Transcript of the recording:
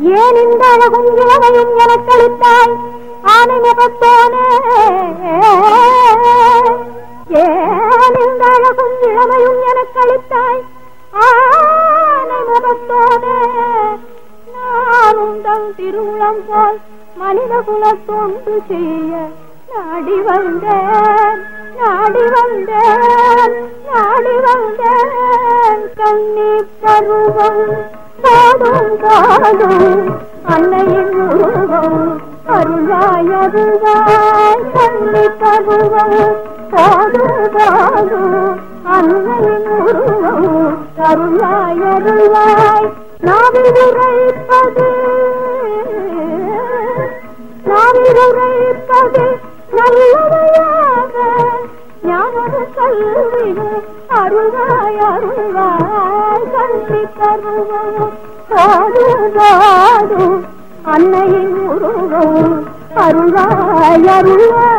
ஏன் இந்த அழகும் இளமையும் எனக்களித்தாய் ஆனை முகத்தோனே? ஏன் இந்த அழகும் இளமையும் எனக்களித்தாய் ஆனை முகத்தோனே? நான் உந்தன் திருவுளம் போல் மனித குல தொண்டு செய்ய நாடி வந்தேன், நாடி வந்தேன், நாடி வந்தேன். கண்ணி பருவம் பாடும் பாடும் அன்னையின் உருவம் அருளாய் அருள்வாய். கண்ணி பருவம் பாடும் பாடும் அன்னையின் உருவம் அருளாய் அருள்வாய். நாவில் உரைப்பது நல்லவையாக ஞான கல்வியும் அருளாய் அருள்வாய். கல்வி பருவம் பாடும் அன்னையின் உருவம் அருளாய் அருள்வாய்.